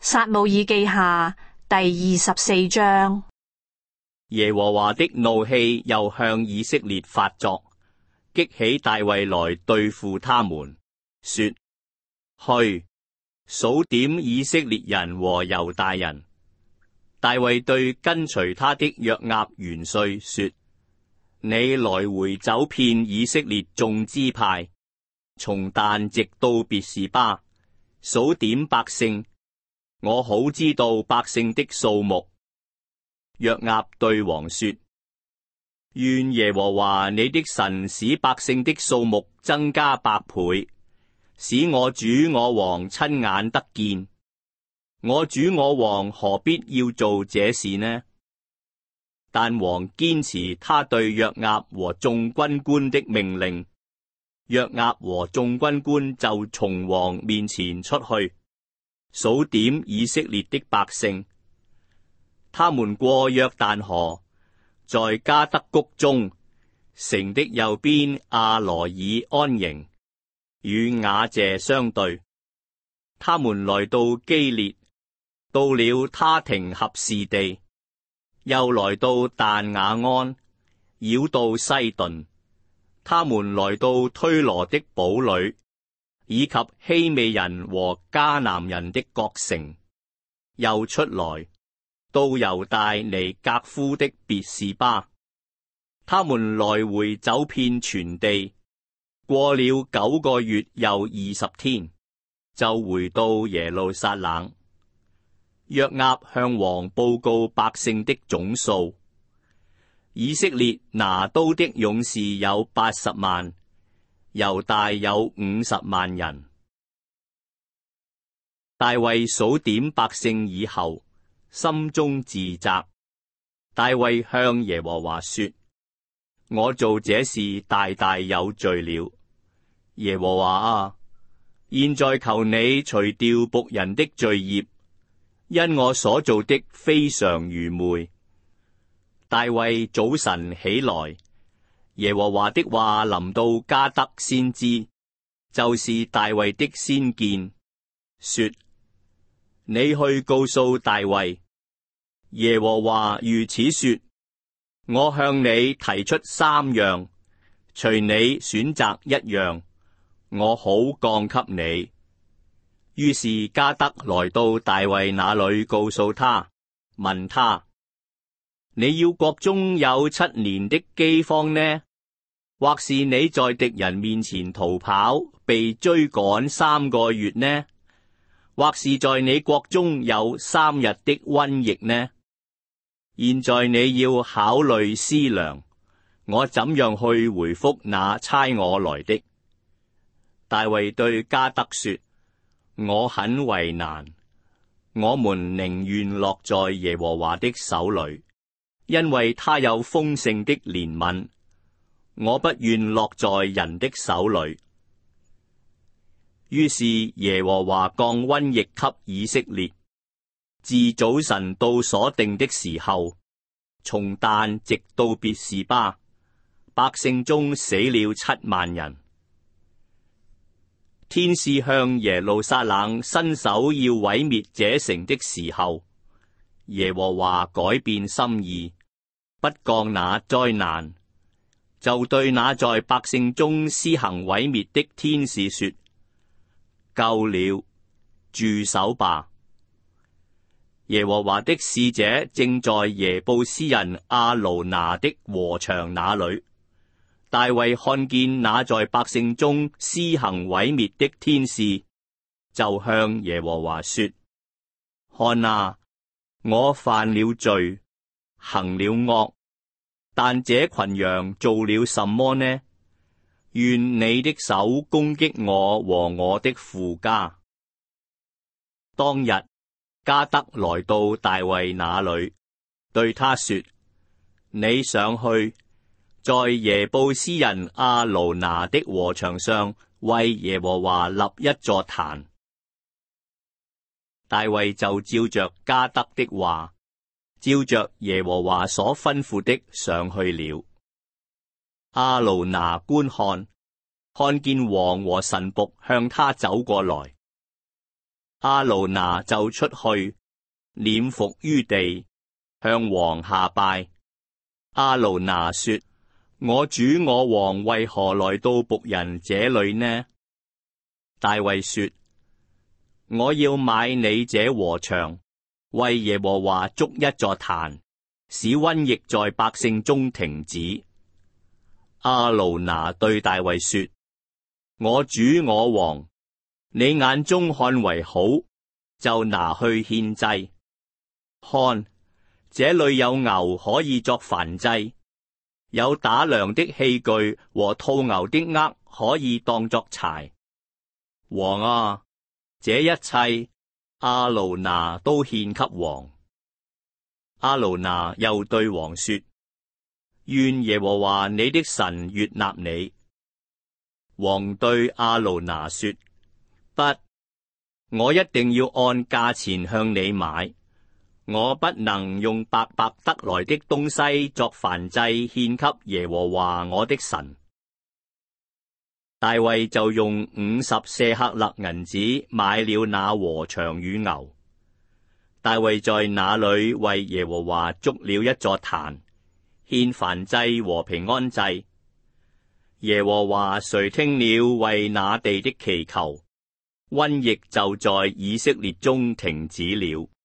撒母耳記下第24章。 耶和華的怒氣又向以色列發作，激起大衛來對付他們，說：去，數點以色列人和猶大人。大衛對跟隨他的約押元帥說：你來回走遍以色列眾支派，從但直到別是巴，數點百姓，我好知道百姓的數目。約押對王說：願耶和華你的神使百姓的數目增加百倍，使我主我王親眼得見。我主我王何必要做這事呢？但王堅持他對約押和眾軍官的命令，約押和眾軍官就從王面前出去，數點以色列的百姓。他們過約旦河，在迦得谷中城的右邊阿羅爾安營，與雅謝相對。他們來到基列，到了他廷合士地，又來到但雅安，繞到西頓。他們來到推羅的堡壘，以及希未人和迦南人的各城，又出來到猶大尼革夫的別是巴。他們來回走遍全地，過了9個月又20天，就回到耶路撒冷。約押向王報告百姓的總數，以色列拿刀的勇士有80萬，猶大有50萬人。大衛數點百姓以後，心中自責。大衛向耶和華說：我做這事大大有罪了。耶和華啊，現在求你除掉僕人的罪孽，因我所做的非常愚昧。大衛早晨起來，耶和華的話臨到迦得先知，就是大衛的先見，說：你去告訴大衛，耶和華如此說：我向你提出3樣，隨你選擇1樣，我好降給你。於是迦得來到大衛那裏，告訴他，問他：你要國中有7年的饑荒呢？或是你在敵人面前逃跑，被追趕3個月呢？或是在你國中有3日的瘟疫呢？現在你要考慮思量，我怎樣去回復那差我來的。大衛對迦得說：我很為難，我們寧願落在耶和華的手裏，因為他有豐盛的憐憫，我不願落在人的手裏。於是耶和華降瘟疫給以色列，自早晨到所定的時候，從但直到別是巴，百姓中死了7萬人。天使向耶路撒冷伸手要毀滅這城的時候，耶和華改變心意，不降那災難，就對那在百姓中施行毀滅的天使說：夠了，住手吧。耶和華的使者正在耶布斯人亞勞拿的禾場那裏。大衛看見那在百姓中施行毀滅的天使，就向耶和華說：看啊，我犯了罪，行了惡，但這群羊做了什麼呢？願你的手攻擊我和我的父家。當日迦得來到大衛那裏，對他說：你上去，在耶布斯人亞勞拿的禾場上為耶和華立一座壇。大衛就照着迦得的話，照着耶和華所吩咐的上去了。亞勞拿觀看，看見王和臣僕向他走過來， 亞勞拿就出去，臉伏於地，向王下拜。亞勞拿說：我主我王為何來到僕人這裏呢？大衛說：我要買你這禾場，為耶和華築一座壇，使瘟疫在百姓中停止。亞勞拿對大衛說：我主我王，你眼中看為好，就拿去獻祭。看，這裏有牛可以作燔祭，有打糧的器具和套牛的軛可以當作柴。王啊，這一切亞勞拿都獻給王。亞勞拿又對王說：願耶和華你的神悅納你。王對亞勞拿說：不，我一定要按價錢向你買，我不能用白白得來的東西作燔祭獻給耶和華我的神。大衛就用50舍客勒銀子買了那禾場與牛。大衛在那裏為耶和華築了一座壇，獻燔祭和平安祭。耶和華垂聽了為那地的祈求，瘟疫就在以色列中停止了。